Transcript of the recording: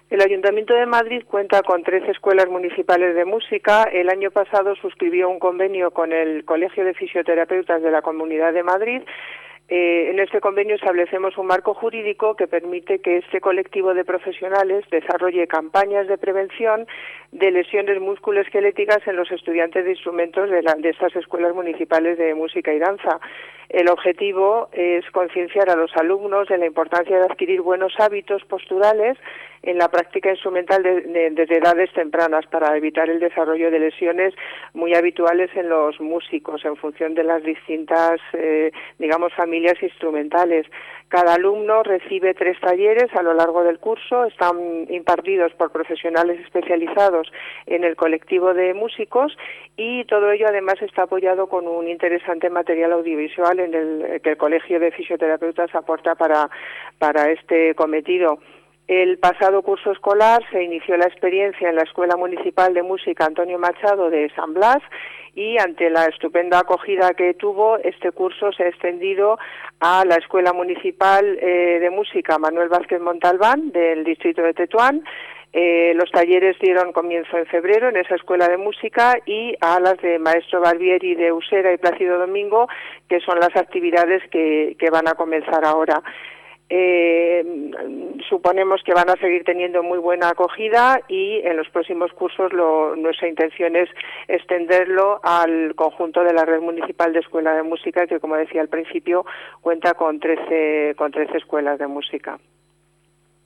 El Ayuntamiento de Madrid cuenta con 13 escuelas municipales de música. El año pasado suscribió un convenio con el Colegio de Fisioterapeutas de la Comunidad de Madrid. En este convenio establecemos un marco jurídico que permite que este colectivo de profesionales desarrolle campañas de prevención de lesiones musculoesqueléticas en los estudiantes de instrumentos de estas escuelas municipales de música y danza. El objetivo es concienciar a los alumnos de la importancia de adquirir buenos hábitos posturales en la práctica instrumental desde edades tempranas para evitar el desarrollo de lesiones muy habituales en los músicos en función de las distintas, familias instrumentales. Cada alumno recibe 3 talleres a lo largo del curso, están impartidos por profesionales especializados en el colectivo de músicos y todo ello además está apoyado con un interesante material audiovisual que el Colegio de Fisioterapeutas aporta para este cometido. El pasado curso escolar se inició la experiencia en la Escuela Municipal de Música Antonio Machado de San Blas y ante la estupenda acogida que tuvo, este curso se ha extendido a la Escuela Municipal de Música Manuel Vázquez Montalbán del distrito de Tetuán. Los talleres dieron comienzo en febrero en esa escuela de música y a las de Maestro Barbieri de Usera y Plácido Domingo, que son las actividades que van a comenzar ahora. Suponemos que van a seguir teniendo muy buena acogida y en los próximos cursos nuestra intención es extenderlo al conjunto de la red municipal de escuela de música que, como decía al principio, cuenta con 13 escuelas de música.